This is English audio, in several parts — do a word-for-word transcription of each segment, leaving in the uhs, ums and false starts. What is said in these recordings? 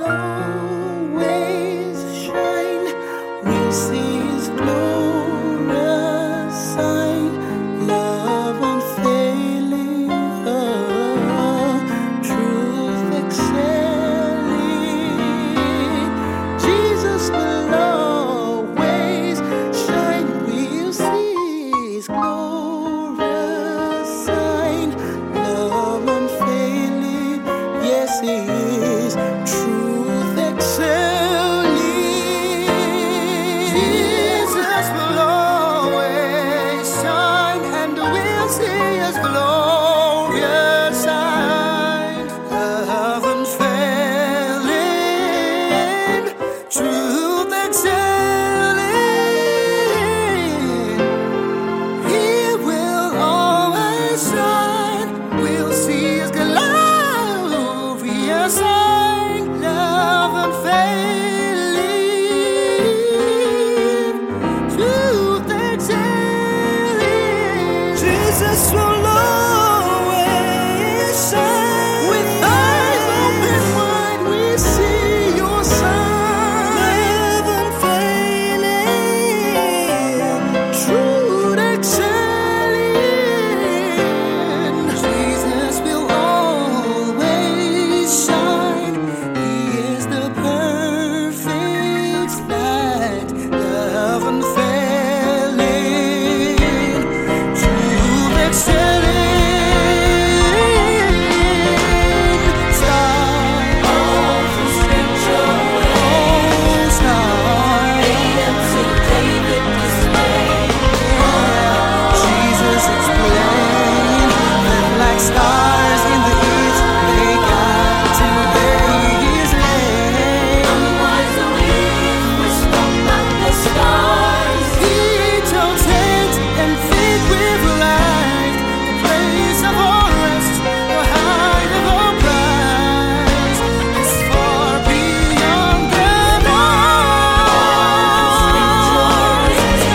always shine. We'll see His glorious sign. Love unfailing, oh, truth excelling. Jesus will always shine. We'll see His glorious sign. Love unfailing, yes, He is. Truth excelling. Jesus will always shine, and we'll see His glorious sign. Love unfailing, truth excelling. He will always shine. We'll see His glorious sign. Love unfailing, truth excelling. Jesus will always shine. With eyes open wide, we see Your sign. Love unfailing, truth excelling. Jesus will always shine. He is the perfect light. Love unfailing, truth excelling. Star of the Scripture, oh, star, radiance in David display. Jesus explained that like stars in the east, they got to bear His name. Unwise and weak, we stop at the stars. He told hands and feet with light, the place of our rest, the height of our prize, is far beyond them all. Radiance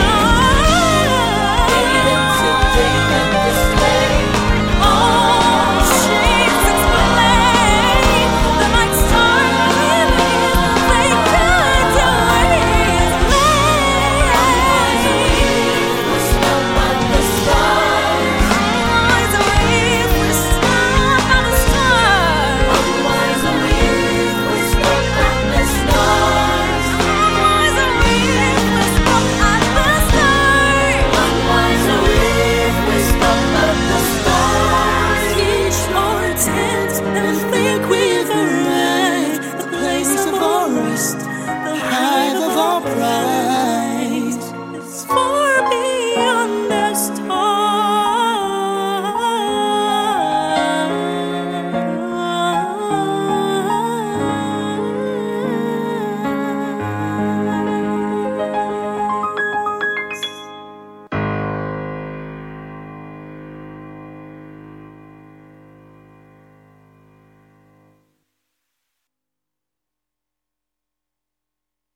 in David display. Oh, Jesus explained the like stars in the east, they got to His unwise and name. weak, we stop at the stars. Unwise and weak, we stop at the stars. Unwise and weak, we stop at the stars. Unwise and weak, we stop at the stars. Unwise and weak, we stop at the stars. Each our tent and think we've arrived, the place of our rest, the height of our pride.